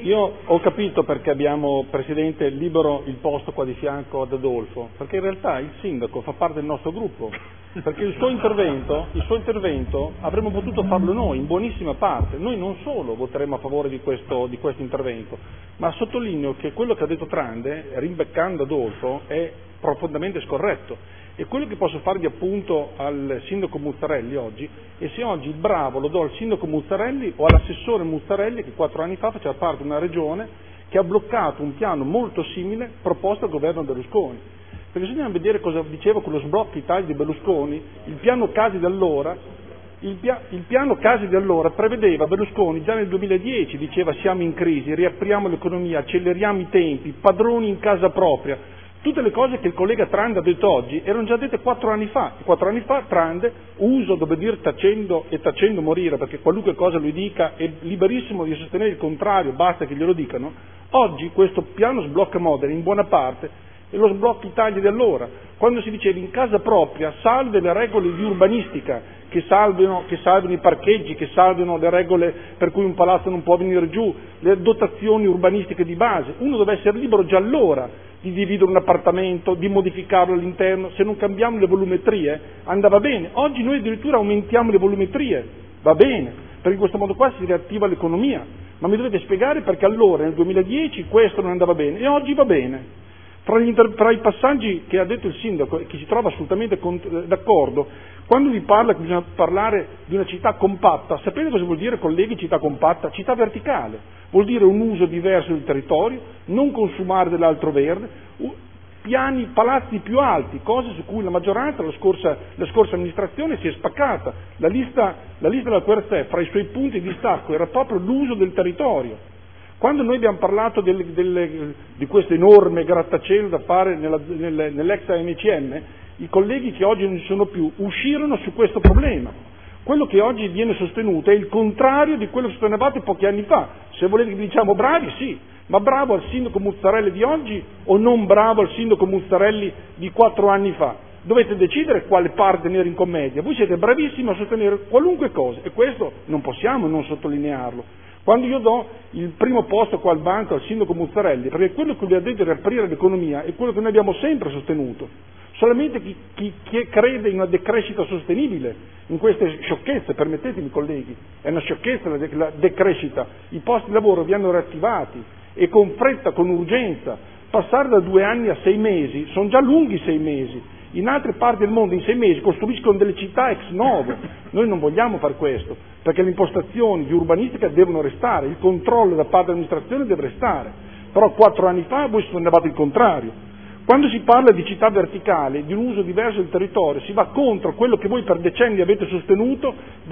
Io ho capito perché abbiamo, Presidente, libero il posto qua di fianco ad Adolfo, perché in realtà il sindaco fa parte del nostro gruppo, perché il suo intervento avremmo potuto farlo noi, in buonissima parte. Noi non solo voteremo a favore di questo intervento, ma sottolineo che quello che ha detto Trande, rimbeccando Adolfo, è profondamente scorretto. E quello che posso farvi appunto al sindaco Muzzarelli oggi è se oggi il bravo lo do al sindaco Muzzarelli o all'assessore Muzzarelli che 4 anni fa faceva parte di una regione che ha bloccato un piano molto simile proposto al governo Berlusconi. Perché se andiamo a vedere cosa diceva quello sblocco Italia di Berlusconi, il piano Casi di allora, il piano Casi di allora prevedeva, Berlusconi già nel 2010 diceva siamo in crisi, riapriamo l'economia, acceleriamo i tempi, padroni in casa propria. Tutte le cose che il collega Trande ha detto oggi erano già dette 4 anni fa. 4 anni fa Trande, uso d'obbedire tacendo e tacendo morire, perché qualunque cosa lui dica è liberissimo di sostenere il contrario, basta che glielo dicano. Oggi questo piano sblocca Modena in buona parte è lo sblocco Italia di allora, quando si diceva in casa propria salve le regole di urbanistica, che salvino i parcheggi, che salvino le regole per cui un palazzo non può venire giù, le dotazioni urbanistiche di base. Uno deve essere libero già allora di dividere un appartamento, di modificarlo all'interno, se non cambiamo le volumetrie andava bene. Oggi noi addirittura aumentiamo le volumetrie, va bene, perché in questo modo qua si riattiva l'economia, ma mi dovete spiegare perché allora nel 2010 questo non andava bene e oggi va bene. Tra i passaggi che ha detto il sindaco e che si trova assolutamente d'accordo, quando vi parla che bisogna parlare di una città compatta, sapete cosa vuol dire, colleghi, città compatta? Città verticale, vuol dire un uso diverso del territorio, non consumare dell'altro verde, palazzi più alti, cose su cui la maggioranza, la scorsa amministrazione si è spaccata. La lista della QRT fra i suoi punti di distacco era proprio l'uso del territorio. Quando noi abbiamo parlato di questo enorme grattacielo da fare nell'ex AMCM, i colleghi che oggi non ci sono più uscirono su questo problema. Quello che oggi viene sostenuto è il contrario di quello che sostenevate pochi anni fa. Se volete che vi diciamo bravi, sì, ma bravo al sindaco Muzzarelli di oggi o non bravo al sindaco Muzzarelli di 4 anni fa? Dovete decidere quale parte tenere in commedia. Voi siete bravissimi a sostenere qualunque cosa e questo non possiamo non sottolinearlo. Quando io do il primo posto qua al banco al sindaco Muzzarelli, perché quello che lui ha detto di riaprire l'economia è quello che noi abbiamo sempre sostenuto. Solamente chi crede in una decrescita sostenibile, in queste sciocchezze, permettetemi colleghi, è una sciocchezza la decrescita, i posti di lavoro vi hanno riattivati e con fretta, con urgenza, passare da 2 anni a 6 mesi, sono già lunghi 6 mesi. In altre parti del mondo in 6 mesi costruiscono delle città ex novo. Noi non vogliamo fare questo, perché le impostazioni di urbanistica devono restare, il controllo da parte dell'amministrazione deve restare. Però 4 anni fa voi sostenevate il contrario. Quando si parla di città verticale, di un uso diverso del territorio, si va contro quello che voi per decenni avete sostenuto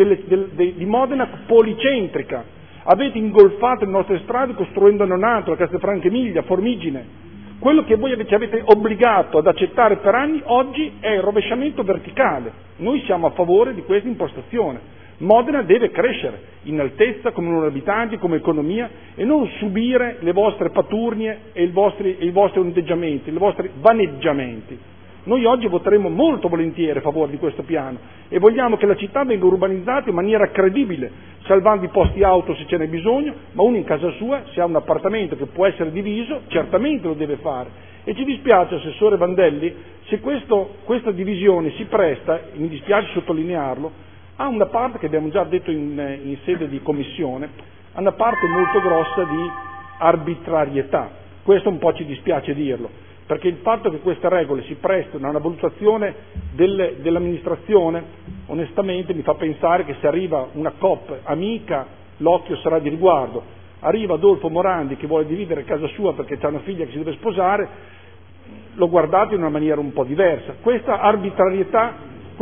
di Modena policentrica. Avete ingolfato le nostre strade costruendo non altro, Castelfranco Emilia, Formigine. Quello che voi ci avete obbligato ad accettare per anni, oggi è il rovesciamento verticale. Noi siamo a favore di questa impostazione. Modena deve crescere in altezza come numero di abitanti, come economia e non subire le vostre paturnie e i vostri ondeggiamenti, i vostri vaneggiamenti. Noi oggi voteremo molto volentieri a favore di questo piano e vogliamo che la città venga urbanizzata in maniera credibile, salvando i posti auto se ce n'è bisogno, ma uno in casa sua, se ha un appartamento che può essere diviso, certamente lo deve fare. E ci dispiace, Assessore Vandelli, se questa divisione si presta, mi dispiace sottolinearlo, a una parte che abbiamo già detto in sede di commissione, a una parte molto grossa di arbitrarietà. Questo un po' ci dispiace dirlo. Perché il fatto che queste regole si prestano a una valutazione dell'amministrazione, onestamente mi fa pensare che se arriva una COP amica, l'occhio sarà di riguardo. Arriva Adolfo Morandi che vuole dividere casa sua perché c'ha una figlia che si deve sposare, lo guardate in una maniera un po' diversa. Questa arbitrarietà,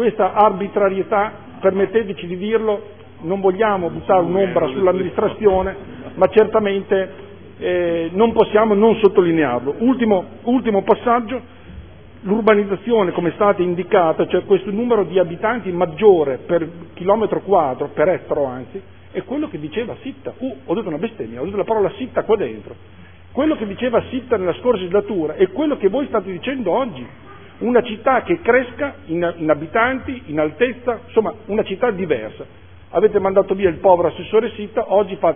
permetteteci di dirlo, non vogliamo buttare un'ombra sull'amministrazione, ma certamente non possiamo non sottolinearlo. Ultimo passaggio, l'urbanizzazione come è stata indicata, cioè questo numero di abitanti maggiore per chilometro quadro, per ettaro anzi, è quello che diceva Sitta. Ho detto una bestemmia, ho detto la parola Sitta qua dentro. Quello che diceva Sitta nella scorsa legislatura è quello che voi state dicendo oggi. Una città che cresca in abitanti, in altezza, insomma una città diversa. Avete mandato via il povero assessore Sitta, oggi fate